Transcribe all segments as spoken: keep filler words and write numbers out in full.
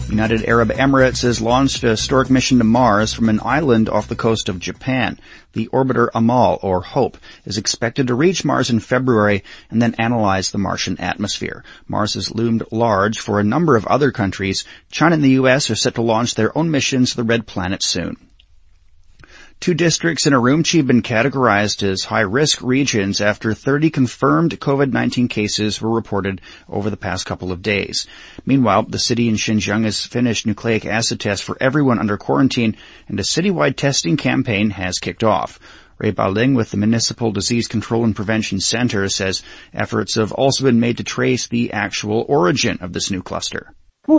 United Arab Emirates has launched a historic mission to Mars from an island off the coast of Japan. The orbiter Amal, or Hope, is expected to reach Mars in February and then analyze the Martian atmosphere. Mars has loomed large for a number of other countries. China and the U S are set to launch their own missions to the Red Planet soon. Two districts in Urumqi have been categorized as high-risk regions after thirty confirmed COVID nineteen cases were reported over the past couple of days. Meanwhile, the city in Xinjiang has finished nucleic acid tests for everyone under quarantine, and a citywide testing campaign has kicked off. Ray Baoling with the Municipal Disease Control and Prevention Center says efforts have also been made to trace the actual origin of this new cluster.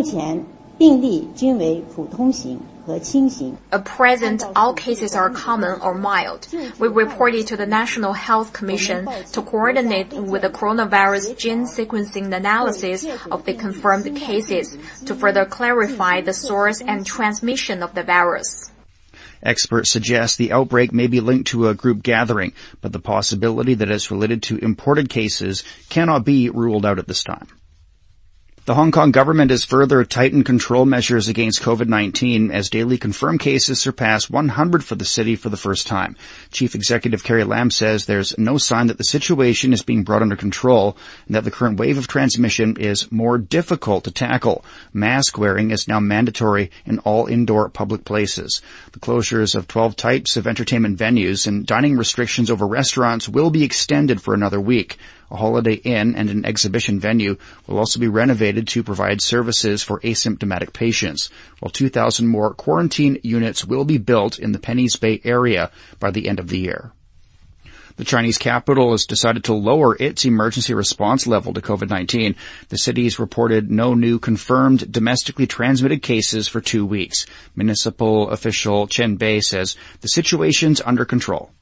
At present, all cases are common or mild. We reported to the National Health Commission to coordinate with the coronavirus gene sequencing analysis of the confirmed cases to further clarify the source and transmission of the virus. Experts suggest the outbreak may be linked to a group gathering, but the possibility that it's related to imported cases cannot be ruled out at this time. The Hong Kong government has further tightened control measures against COVID nineteen as daily confirmed cases surpass one hundred for the city for the first time. Chief Executive Carrie Lam says there's no sign that the situation is being brought under control and that the current wave of transmission is more difficult to tackle. Mask wearing is now mandatory in all indoor public places. The closures of twelve types of entertainment venues and dining restrictions over restaurants will be extended for another week. A Holiday Inn and an exhibition venue will also be renovated to provide services for asymptomatic patients, while two thousand more quarantine units will be built in the Penny's Bay area by the end of the year. The Chinese capital has decided to lower its emergency response level to COVID nineteen. The city's reported no new confirmed domestically transmitted cases for two weeks. Municipal official Chen Bei says the situation's under control.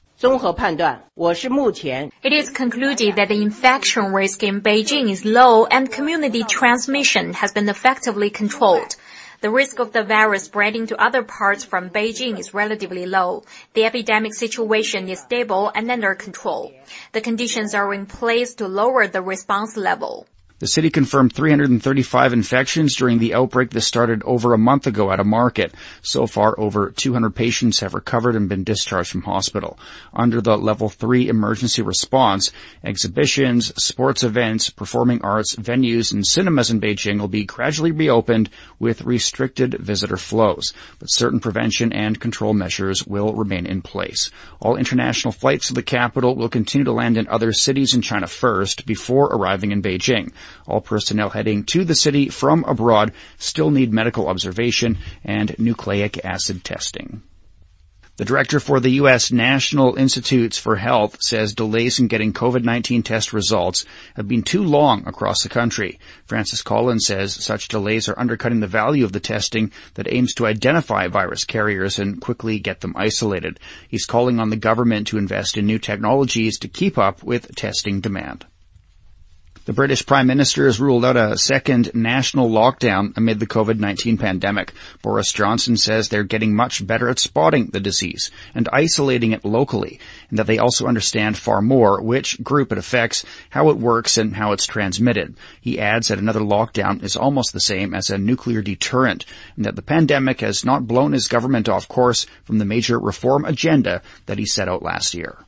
It is concluded that the infection risk in Beijing is low and community transmission has been effectively controlled. The risk of the virus spreading to other parts from Beijing is relatively low. The epidemic situation is stable and under control. The conditions are in place to lower the response level. The city confirmed three hundred thirty-five infections during the outbreak that started over a month ago at a market. So far, over two hundred patients have recovered and been discharged from hospital. Under the level three emergency response, exhibitions, sports events, performing arts, venues, and cinemas in Beijing will be gradually reopened with restricted visitor flows. But certain prevention and control measures will remain in place. All international flights to the capital will continue to land in other cities in China first before arriving in Beijing. All personnel heading to the city from abroad still need medical observation and nucleic acid testing. The director for the U S National Institutes for Health says delays in getting COVID nineteen test results have been too long across the country. Francis Collins says such delays are undercutting the value of the testing that aims to identify virus carriers and quickly get them isolated. He's calling on the government to invest in new technologies to keep up with testing demand. The British Prime Minister has ruled out a second national lockdown amid the COVID nineteen pandemic. Boris Johnson says they're getting much better at spotting the disease and isolating it locally, and that they also understand far more which group it affects, how it works, and how it's transmitted. He adds that another lockdown is almost the same as a nuclear deterrent, and that the pandemic has not blown his government off course from the major reform agenda that he set out last year.